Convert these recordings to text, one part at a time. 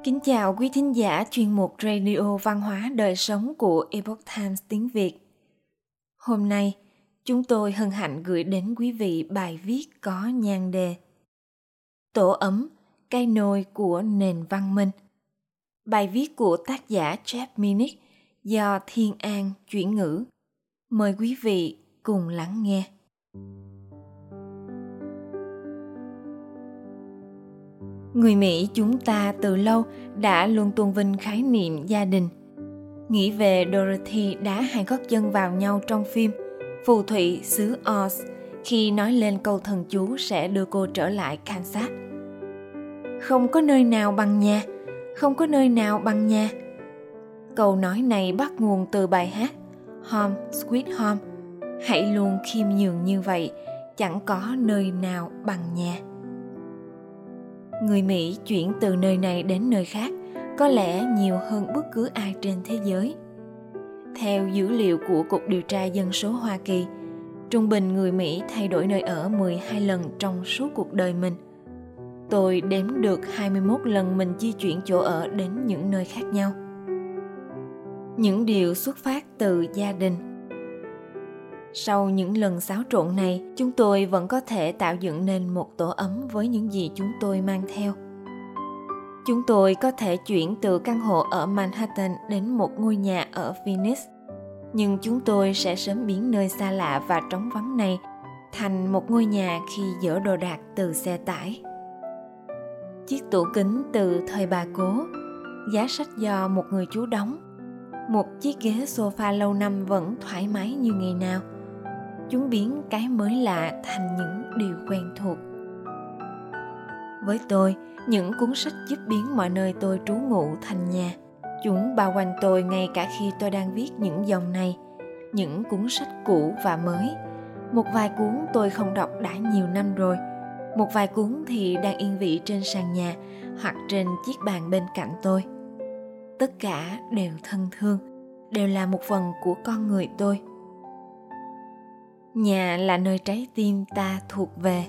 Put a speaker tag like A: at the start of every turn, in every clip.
A: Kính chào quý thính giả chuyên mục Radio Văn hóa Đời Sống của Epoch Times tiếng Việt. Hôm nay, chúng tôi hân hạnh gửi đến quý vị bài viết có nhan đề Tổ ấm, cây nôi của nền văn minh. Bài viết của tác giả Jeff Minnick do Thiên An chuyển ngữ. Mời quý vị cùng lắng nghe. Người Mỹ chúng ta từ lâu đã luôn tôn vinh khái niệm gia đình. Nghĩ về Dorothy đá hai gót chân vào nhau trong phim Phù thủy xứ Oz khi nói lên câu thần chú sẽ đưa cô trở lại Kansas. Không có nơi nào bằng nhà, không có nơi nào bằng nhà. Câu nói này bắt nguồn từ bài hát Home Sweet Home. Hãy luôn khiêm nhường như vậy, chẳng có nơi nào bằng nhà. Người Mỹ chuyển từ nơi này đến nơi khác có lẽ nhiều hơn bất cứ ai trên thế giới. Theo dữ liệu của Cục Điều tra Dân số Hoa Kỳ, trung bình người Mỹ thay đổi nơi ở 12 lần trong suốt cuộc đời mình. Tôi đếm được 21 lần mình di chuyển chỗ ở đến những nơi khác nhau. Những điều xuất phát từ gia đình. Sau những lần xáo trộn này, chúng tôi vẫn có thể tạo dựng nên một tổ ấm với những gì chúng tôi mang theo. Chúng tôi có thể chuyển từ căn hộ ở Manhattan đến một ngôi nhà ở Phoenix, nhưng chúng tôi sẽ sớm biến nơi xa lạ và trống vắng này thành một ngôi nhà khi dỡ đồ đạc từ xe tải. Chiếc tủ kính từ thời bà cố, giá sách do một người chú đóng, một chiếc ghế sofa lâu năm vẫn thoải mái như ngày nào. Chúng biến cái mới lạ thành những điều quen thuộc. Với tôi, những cuốn sách giúp biến mọi nơi tôi trú ngụ thành nhà. Chúng bao quanh tôi ngay cả khi tôi đang viết những dòng này, những cuốn sách cũ và mới. Một vài cuốn tôi không đọc đã nhiều năm rồi, một vài cuốn thì đang yên vị trên sàn nhà hoặc trên chiếc bàn bên cạnh tôi. Tất cả đều thân thương, đều là một phần của con người tôi. Nhà là nơi trái tim ta thuộc về.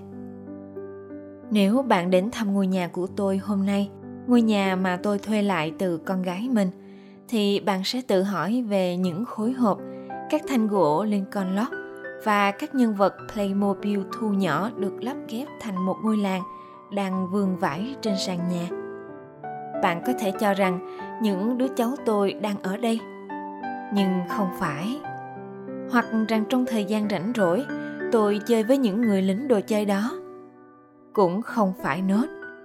A: Nếu bạn đến thăm ngôi nhà của tôi hôm nay, ngôi nhà mà tôi thuê lại từ con gái mình, thì bạn sẽ tự hỏi về những khối hộp, các thanh gỗ Lincoln Log và các nhân vật Playmobil thu nhỏ được lắp ghép thành một ngôi làng đang vương vãi trên sàn nhà. Bạn có thể cho rằng những đứa cháu tôi đang ở đây, nhưng không phải. Hoặc rằng trong thời gian rảnh rỗi, tôi chơi với những người lính đồ chơi đó. Cũng không phải nốt.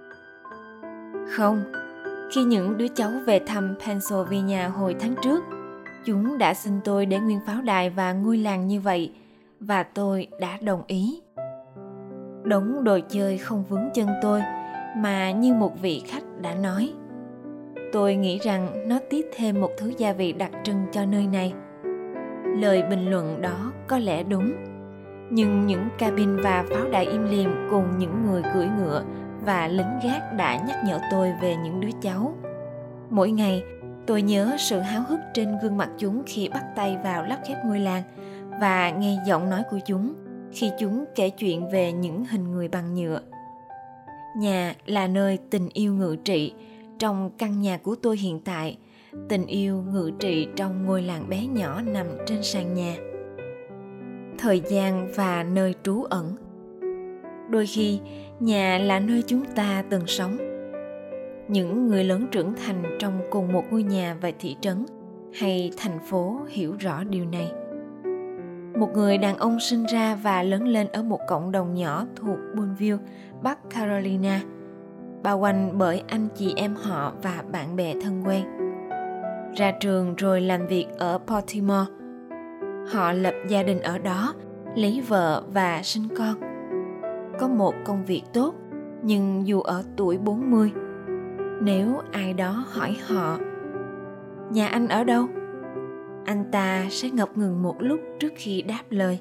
A: Không, khi những đứa cháu về thăm Pennsylvania hồi tháng trước, chúng đã xin tôi để nguyên pháo đài và ngôi làng như vậy, và tôi đã đồng ý. Đống đồ chơi không vướng chân tôi, mà như một vị khách đã nói. Tôi nghĩ rằng nó tiếp thêm một thứ gia vị đặc trưng cho nơi này. Lời bình luận đó có lẽ đúng, nhưng những cabin và pháo đài im lìm cùng những người cưỡi ngựa và lính gác đã nhắc nhở tôi về những đứa cháu. Mỗi ngày, tôi nhớ sự háo hức trên gương mặt chúng khi bắt tay vào lắp ghép ngôi làng và nghe giọng nói của chúng khi chúng kể chuyện về những hình người bằng nhựa. Nhà là nơi tình yêu ngự trị trong căn nhà của tôi hiện tại. Tình yêu ngự trị trong ngôi làng bé nhỏ nằm trên sàn nhà. Thời gian và nơi trú ẩn. Đôi khi, nhà là nơi chúng ta từng sống. Những người lớn trưởng thành trong cùng một ngôi nhà và thị trấn hay thành phố hiểu rõ điều này. Một người đàn ông sinh ra và lớn lên ở một cộng đồng nhỏ thuộc Boonville, Bắc Carolina, bao quanh bởi anh chị em họ và bạn bè thân quen. Ra trường rồi làm việc ở Baltimore. Họ lập gia đình ở đó, lấy vợ và sinh con. Có một công việc tốt, nhưng dù ở tuổi 40, nếu ai đó hỏi họ, nhà anh ở đâu? Anh ta sẽ ngập ngừng một lúc trước khi đáp lời.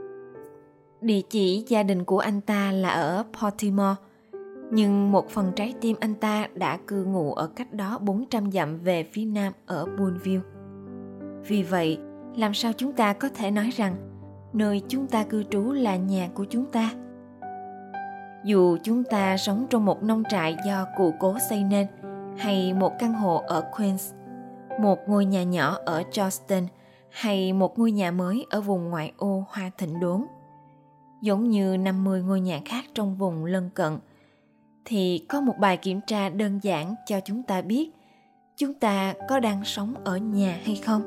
A: Địa chỉ gia đình của anh ta là ở Baltimore, nhưng một phần trái tim anh ta đã cư ngụ ở cách đó 400 dặm về phía nam ở Boonville. Vì vậy, làm sao chúng ta có thể nói rằng nơi chúng ta cư trú là nhà của chúng ta? Dù chúng ta sống trong một nông trại do cụ cố xây nên, hay một căn hộ ở Queens, một ngôi nhà nhỏ ở Charleston hay một ngôi nhà mới ở vùng ngoại ô Hoa Thịnh Đốn, giống như 50 ngôi nhà khác trong vùng lân cận, thì có một bài kiểm tra đơn giản cho chúng ta biết chúng ta có đang sống ở nhà hay không.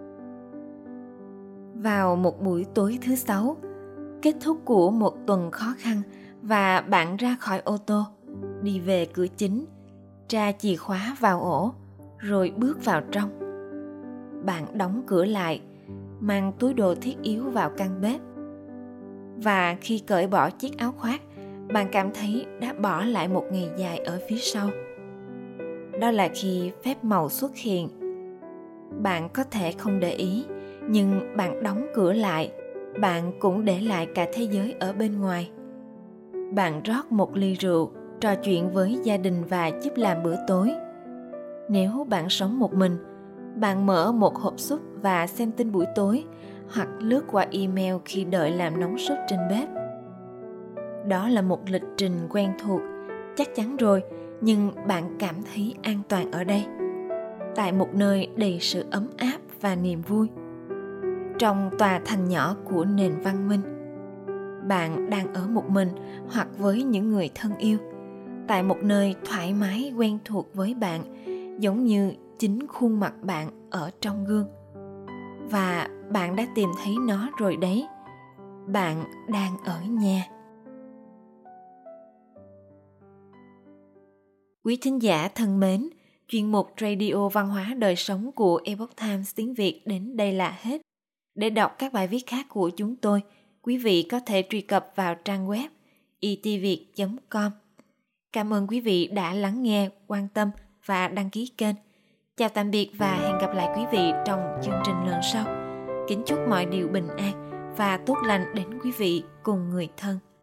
A: Vào một buổi tối thứ Sáu, kết thúc của một tuần khó khăn, và bạn ra khỏi ô tô, đi về cửa chính, tra chìa khóa vào ổ, rồi bước vào trong. Bạn đóng cửa lại, mang túi đồ thiết yếu vào căn bếp. Và khi cởi bỏ chiếc áo khoác, bạn cảm thấy đã bỏ lại một ngày dài ở phía sau. Đó là khi phép màu xuất hiện. Bạn có thể không để ý, nhưng bạn đóng cửa lại, bạn cũng để lại cả thế giới ở bên ngoài. Bạn rót một ly rượu, trò chuyện với gia đình và giúp làm bữa tối. Nếu bạn sống một mình, bạn mở một hộp súp và xem tin buổi tối, hoặc lướt qua email khi đợi làm nóng súp trên bếp. Đó là một lịch trình quen thuộc, chắc chắn rồi, nhưng bạn cảm thấy an toàn ở đây, tại một nơi đầy sự ấm áp và niềm vui. Trong tòa thành nhỏ của nền văn minh, bạn đang ở một mình hoặc với những người thân yêu, tại một nơi thoải mái quen thuộc với bạn, giống như chính khuôn mặt bạn ở trong gương. Và bạn đã tìm thấy nó rồi đấy. Bạn đang ở nhà. Quý thính giả thân mến, chuyên mục Radio Văn hóa Đời Sống của Epoch Times tiếng Việt đến đây là hết. Để đọc các bài viết khác của chúng tôi, quý vị có thể truy cập vào trang web itviet.com. Cảm ơn quý vị đã lắng nghe, quan tâm và đăng ký kênh. Chào tạm biệt và hẹn gặp lại quý vị trong chương trình lần sau. Kính chúc mọi điều bình an và tốt lành đến quý vị cùng người thân.